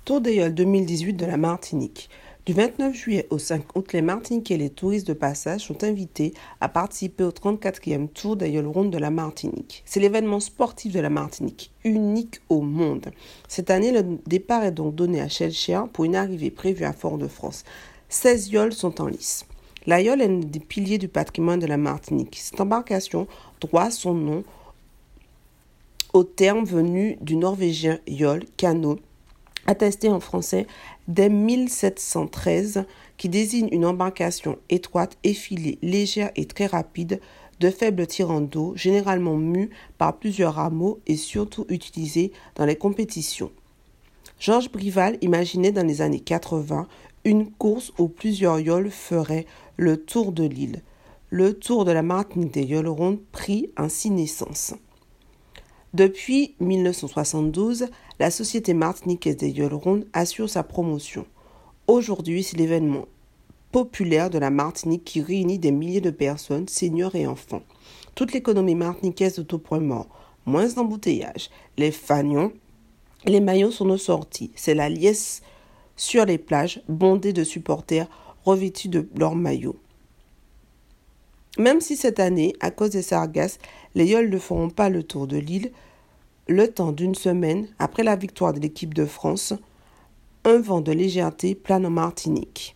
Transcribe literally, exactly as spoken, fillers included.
Tour des Yoles deux mille dix-huit de la Martinique. Du vingt-neuf juillet au cinq août, les Martiniquais et les touristes de passage sont invités à participer au trente-quatrième Tour des Yoles rondes de la Martinique. C'est l'événement sportif de la Martinique, unique au monde. Cette année, le départ est donc donné à Chelcher pour une arrivée prévue à Fort-de-France. seize yoles sont en lice. La yole est un des piliers du patrimoine de la Martinique. Cette embarcation doit son nom au terme venu du norvégien yole, canot, attesté en français dès mille sept cent treize, qui désigne une embarcation étroite, effilée, légère et très rapide, de faible tirant d'eau, généralement mue par plusieurs rameaux et surtout utilisée dans les compétitions. Georges Brival imaginait dans les années quatre-vingts une course où plusieurs yoles feraient le tour de l'île. Le Tour de la Martinique des Yoles rondes prit ainsi naissance. Depuis mille neuf cent soixante-douze, la Société martiniquaise des Yoles rondes assure sa promotion. Aujourd'hui, c'est l'événement populaire de la Martinique qui réunit des milliers de personnes, seniors et enfants. Toute l'économie martiniquaise est au point mort. Moins d'embouteillages. Les fanions, les maillots sont nos sorties. C'est la liesse sur les plages, bondées de supporters revêtus de leurs maillots. Même si cette année, à cause des sargasses, les yoles ne feront pas le tour de l'île, le temps d'une semaine après la victoire de l'équipe de France, un vent de légèreté plane en Martinique.